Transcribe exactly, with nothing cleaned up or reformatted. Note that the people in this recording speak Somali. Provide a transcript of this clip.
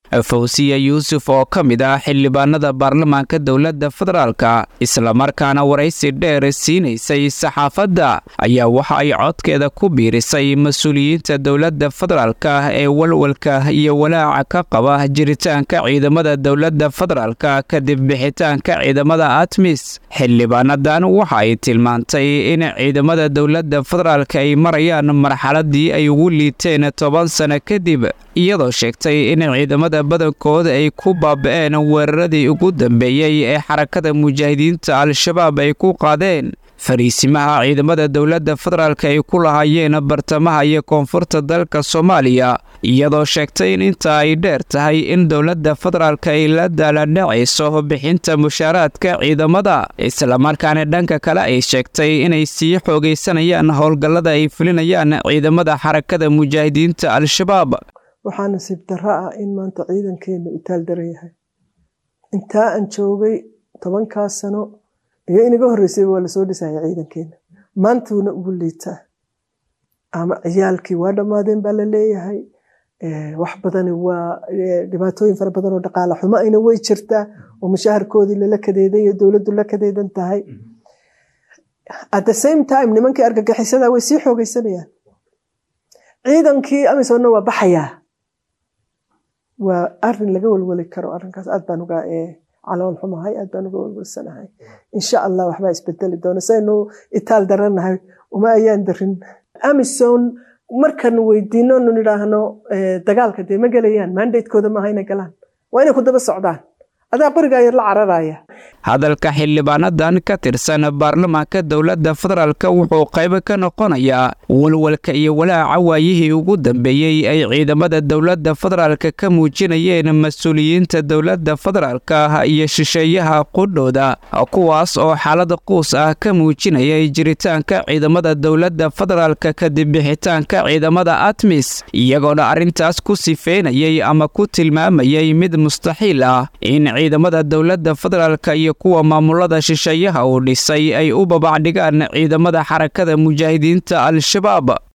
Fawsiya Yuusuf oo ka mid ah xildhibaanada baarlamaanka dowladda federaalka isla markaana waraysi dheer siinaysay saxaafadda ayaa waxa ay codkeeda ku biirisay mas'uuliyiinta dowladda federaalka ee walwalka iyo walaaca ka qaba jiritaanka ciidamada dowladda federaalka kadib bixitaanka ciidamada ATMIS. xildhibaanadan waxa ay tilmaantay in ciidamada dowladda federaalka ay marayaan marxaladii ay ugu liiteen toban sano kadib, iyadoo sheegtay in ciidamada badankooda ay ku baaba'een weeraradii ugu dambeeyay ee xarakada mujaahidiinta al-shabaab ay ku qaadeen fariisimaha ciidamada dowladda federaalka ay ku lahaayeen bartamaha iyo koonfurta dalka Soomaaliya, iyadoo sheegtay in inta ay dheer tahay in dowladda federaalka ay la daaladhacayso bixinta mushaaraadka ciidamada, isla markaana dhanka kale ay sheegtay inay sii xoogaysanayaan howlgallada ay fulinayaan ciidamada xarakada mujaahidiinta al-shabaab. waxaa nasiib darro ah in maanta ciidankeena u taaldaran yahay. intaa aan joogay tobankaas sano iyo inaga horreysay waa lasoo dhisaya ciidankeena, maantuuna ugu liitaa. ama ciyaalkii waa dhammaadeen baa la leeyahay, wax badani waa dhibaatooyin fara badan oo dhaqaale xumo ayna way jirtaa oo mushaharkoodii lala kadeedan iyo dowladdu la kadeedan tahay. at the same time nimankii argagixisada way sii xoogaysanayaan. ciidankii amisonna waa baxayaa. waa arrin laga walwali karo. arrinkaas aad baan uga calool xumahay, aad baan uga walwalsanahay. insha allah waxbaa isbedeli doona. saynu itaal daranahay uma ayaan darin. Amison markan weydiino nidhaahno dagaalka dee ma gelayaan, mandatekooda maaha inay galaan, waa inay ku daba socdaan. adaa qorigaa yar la cararaya. hadalka xildhibaanadan ka tirsan baarlamaanka dowladda federaalka wuxuu qayb ka noqonayaa walwalka iyo walaaca waayihii ugu dambeeyey ay ciidamada dowladda federaalka ka muujinayeen mas'uuliyiinta dowladda federaalka iyo shisheeyaha qudhooda, kuwaas oo xaalada quus ah ka muujinayay jiritaanka ciidamada dowladda federaalka kadib bixitaanka ciidamada ATMIS, iyagoona arrintaas ku sifeynayay ama ku tilmaamayay mid mustaxiil ah in ciidamada dowladda federaalka iyo kuwa maamulada shisheeyaha uu dhisay ay u babacdhigaan ciidamada xarakada mujaahidiinta al-shabaab.